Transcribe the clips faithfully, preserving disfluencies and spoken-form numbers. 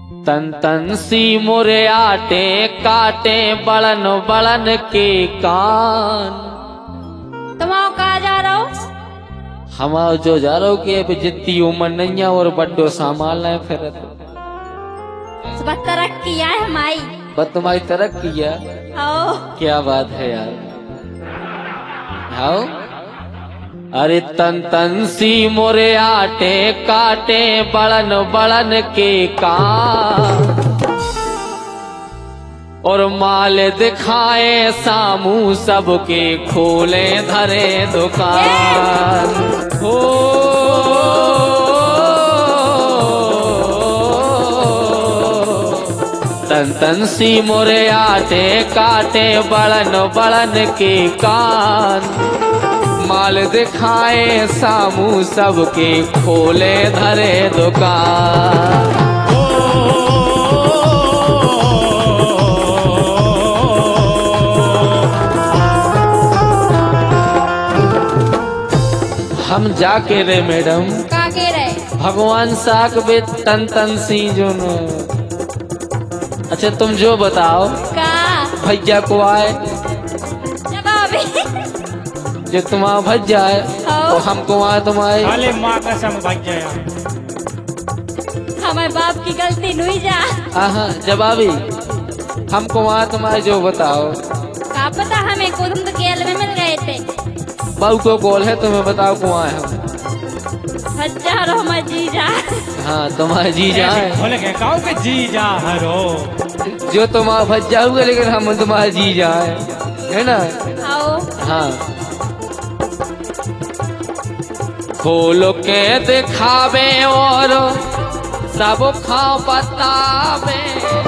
तन तन सी मोरे आटे काटे बड़न बड़न के कान। तुम आओ कहाँ जा रहे हो? हम जो जा रहे हो कि अब जितनी उम्र नहीं है और बड्डो सामान है फिर बस तरक्की है हमारी। बस तुम्हारी तरक्की है। आओ क्या बात है यार। आओ अरे तन तन सी मोरे आटे काटे बड़न बड़न के कान और माल दिखाए सामू सबके खोले धरे दुकान। हो तन तन सी मोरे आटे काटे बड़न बड़न के कान माल दिखाए सामू सबके खोले धरे दुकान। हम जाके रे मैडम कहाँ के रहे? भगवान साक बे तन तन सी जो न। अच्छा तुम जो बताओ का भैया को आए जवाबी जो तुम्हारा भैया है तो हमको आए तुम आए। अरे माँ कसम भैया हमारे बाप की गलती नहीं जा। हाँ जवाबी हमको आए तुम आए जो बताओ। का पता हमें को तुम तो केरल में मिल गए थे। बहू को कॉल है तुम्हें बताओ को आए हम। भज्जा रो हमारे जीजा। हाँ तुम्हारे जीजा है। बोले के कहो के जीजा हरो जो तुम्हारा भज्जा हुआ लेकिन हम तुम्हारे जीजा है है ना। आओ हाँ खोलो के दिखावे और सब खाओ बतावे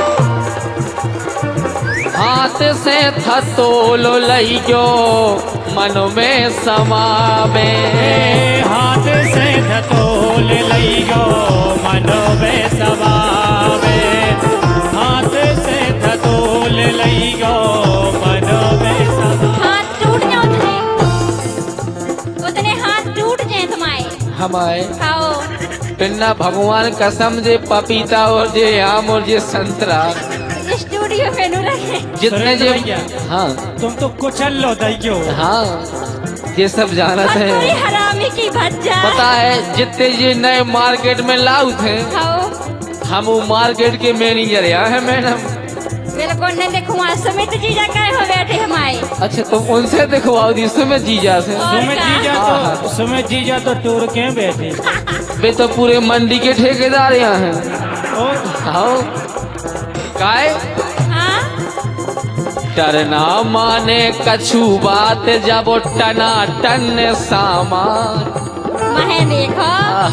हाथ से थतोलो लइयो मन में समावे। हाथ से धतोल लइयो मन में समावे। हाथ से धतोल लइयो मन में समावे। हाथ टूट जाओ उतने उतने हाथ टूट जाए तुम्हारे। हमारे आओ पिन्ना भगवान कसम जे पपीता और जे आम और जे संतरा स्टूडियो पे नु रखे जितने जे हाँ तुम तो कुचल लो दैयो। हाँ ये सब जाना थे। हरामी की भज्जा पता है जितने ये नए मार्केट में लाऊ थे आओ हम वो मार्केट के मैनेजर यहाँ है मैडम। बिल्कुल नहीं देखो वहाँ सुमित जीजा कहे हो बैठे हमारे। अच्छा तुम तो उनसे दिखवाओ दी सुमित जीजा से। सुमित जीजा तो सुमित जीजा तो टूर के बैठे वे तो पूरे मंडी के ठेकेदार यहाँ हैं। हाँ काय हाँ डरना माने कछु बात जब टना टन सामान। महे देखो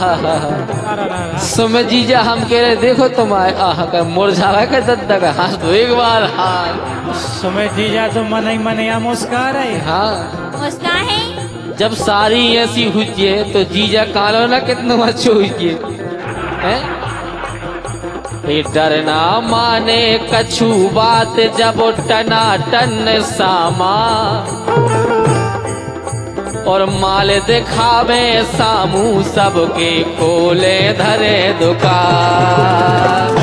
सुमित जीजा हम कह रहे देखो तुम आए आह का मुरझावा का दद्दा का हाँ तो एक बार हाँ सुमित जीजा तो मन ही मन या मुस्कार है। हाँ मुस्कान जब सारी ऐसी हुई तो जीजा कालो ना कितना अच्छो हुई है। डरना माने कछु बात जब टना टन सामा और माल दिखावे सामू सबके खोले धरे दुकान।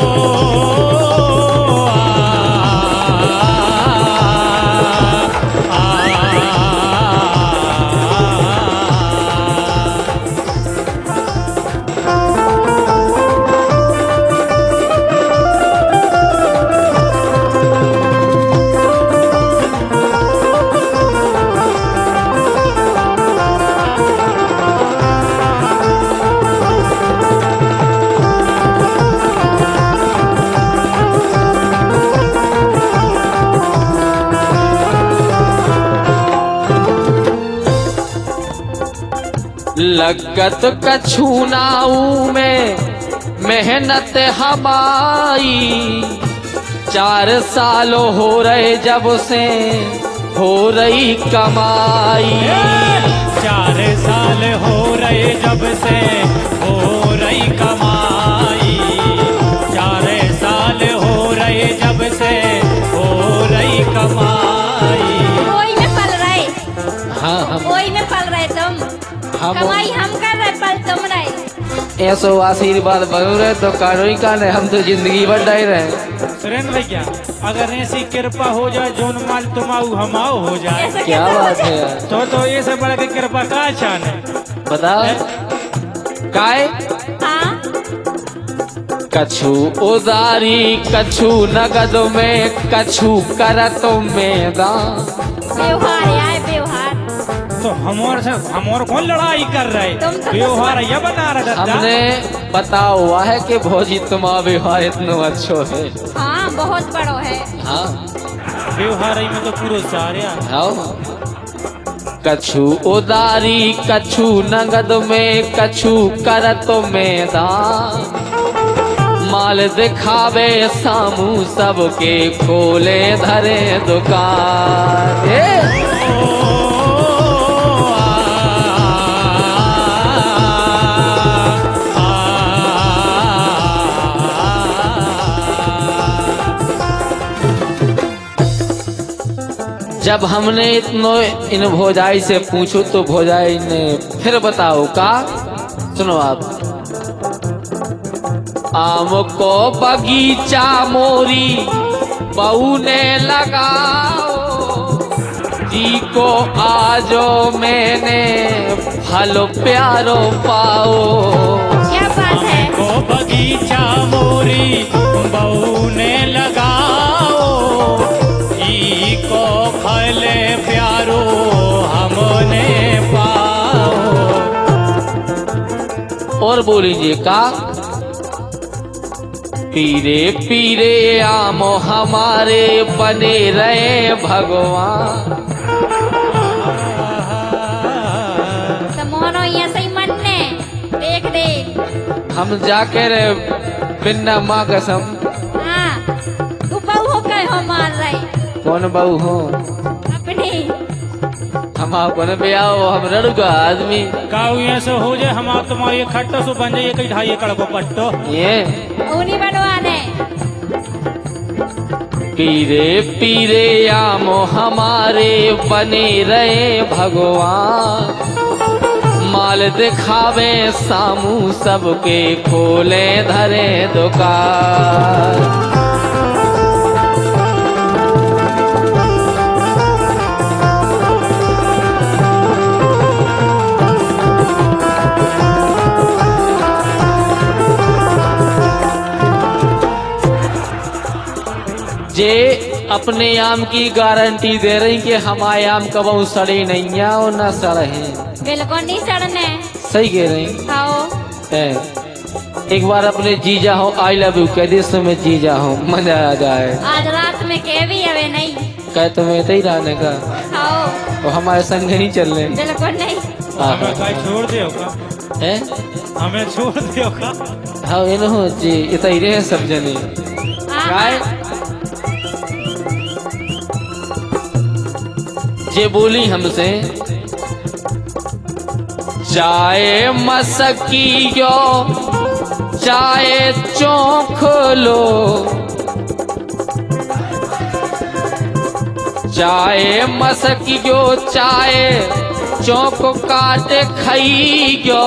लगत कछु नाऊ में मेहनत हमारी चार साल हो रहे जब से हो रही कमाई। चार साल हो रहे जब से हो रही कमाई। चार साल हो रहे जब से हो रही कमाई। ओई में पल रहे हाँ हम ओई में पल रहे तुम हम कमाई हम कर रहे पल तुम रहे। ऐसो आशीर्वाद बनो रहे तो कानोई का ने हम तो जिंदगी भर डाई रहे। सुरेंद्र भैया अगर ऐसी कृपा हो जाए जोन माल तुमाऊ हमाओ हो जाए ऐसा क्या कैसे हो बात जाए? है यार, तो तो ये से बड़ा के कृपा का चान है। बताओ काय हाँ कछु उदारी कछु नगद में कछु करत में दान। व्यवहार आए व्यवहार। तो हमारे से हमारे कौन लड़ाई कर रहे तुम तो व्यवहार ये बता रहा था। हमने पता हुआ है कि भौजी तुम्हारा व्यवहार इतना अच्छो है। हाँ बहुत बड़ो है। हाँ व्यवहार में तो पूरा सारे हाँ कछु उदारी कछु नगद में कछु करत में दान। माल दिखावे सामू सबके खोले धरे दुकान। ए! जब हमने इतनो इन भोजाई से पूछो तो भोजाई ने फिर बताओ का सुनो आप। आम को बगीचा मोरी बहू ने लगाओ जी को आजो मैंने फल प्यारो पाओ। क्या बात है? को बगीचा मोरी बहू ने लगाओ ई को फल प्यारो हमने पाओ। और बोलीजिए का पीरे पीरे आम हमारे बने रहे भगवान। मोहनो यहाँ सही मन ने देख दे। हम जाकर बिन्ना माँ कसम। हाँ तू बहू हो गए हो मार रहे कौन बहू हो अपनी। हम अपन ब्याह हम लड़का आदमी काऊ यहाँ से हो जाए हम आप तुम्हारे खट्टो सो बन जाए कई ढाई एकड़ को पट्टो ये उन्हीं बनवाने। पीरे पीरे आम हमारे बने रहे भगवान। माल दिखावे सामू सबके खोले धरे दुकान। जे अपने आम की गारंटी दे रही कि हमारे आम कबू सड़े नहीं है और न सड़े। बिल्कुल नहीं सड़ने। सही कह रही आओ है। एक बार अपने जीजा हो आई लव यू कह दे समय जीजा हो मजा आ जाए। आज रात में कह भी अवे नहीं कह तुम्हें तो ही रहने का आओ। वो हमारे संग नहीं चल रहे। बिल्कुल नहीं। हमें कहीं छोड़ दे का है हमें छोड़ दे का। हाँ ये न हो जी इतना ही रहे सब जने काय जे बोली हमसे चाहे मसकी यो चाहे चौंक लो चाहे मसकी यो चाहे चौंक काटे खइयो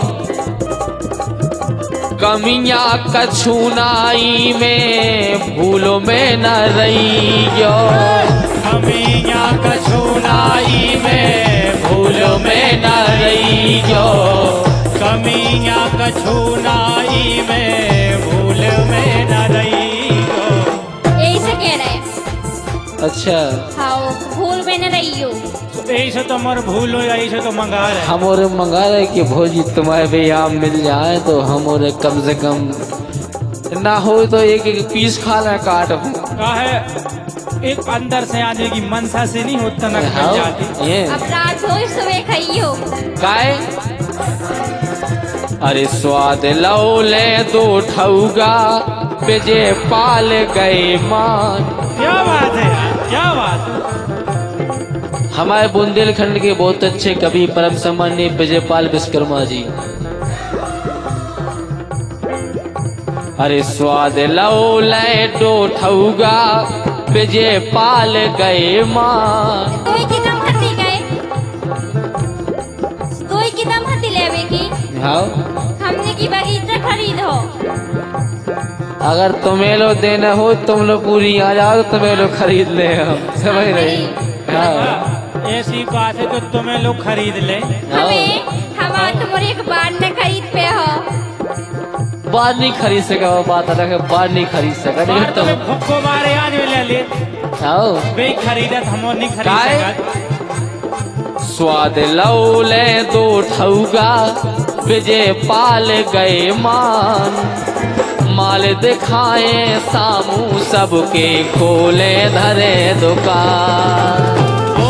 कमिया कछुनाई में भूलो में न रहियो। कमिया कछुनाई में भूलो में न रहियो। कमिया कछुनाई में भूल में न रही हो। यही से कह रहे अच्छा आओ भूल में न रही हो। यही से तो हमारे भूल हो यही से तो मंगा रहे हम और मंगा रहे कि भौजी तुम्हारे भी आम मिल जाए तो हम और कम से कम ना हो तो एक एक पीस खा लें काट। का है एक अंदर से आने की मनसा से नहीं होता ना हाँ, जाती। ये अब रात हो सुबह खाइयो। काय अरे स्वाद लो ले दो ठौगा बेजे पाल गए मान। क्या बात है यार क्या बात है। हमारे बुंदेलखंड के बहुत अच्छे कवि परम सम्मान्य विजयपाल विश्वकर्मा जी। अरे स्वाद लो ले दो ठौगा विजयपाल गए मान। कोई की दम हती गए कोई की दम हती लेवे की हाँ हमने की बगी अगर तुम्हें लो देना हो तुम लोग पूरी आ जाओ तुम्हें लो खरीद ले हम समझ रही। हाँ ऐसी बात है तो तुम्हें लोग खरीद ले। हमें हमारा तुम्हारे एक बार न खरीद पे हो। बार नहीं खरीद सका वो बात अलग है, बार नहीं खरीद सका बार लेकिन तुम्हें तुम फुक्को मारे आज में ले ले आओ वे खरीदत हम नहीं काय? खरीद सका। स्वाद लौले दो ठौगा विजय पाल गए मान, माल दिखाए सामू सबके खोले धरे दुकान।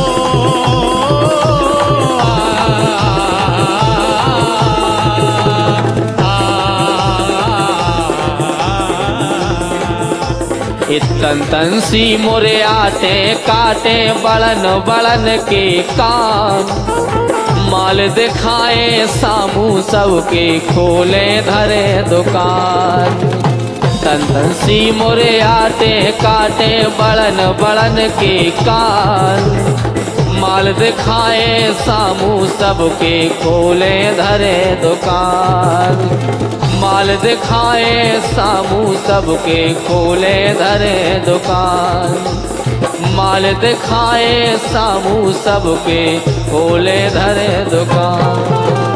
इतन तन सी मोरे आते काटे बड़न बड़न के कान, माल दिखाए सामू सबके खोले धरे दुकान। तन तन सी मोरे आते काटे बड़न बड़न के कान, माल दिखाए सामू सबके खोले धरे दुकान। माल दिखाए सामू सबके खोले धरे दुकान, माल दिखाए सामू सबके खोले धरे दुकान।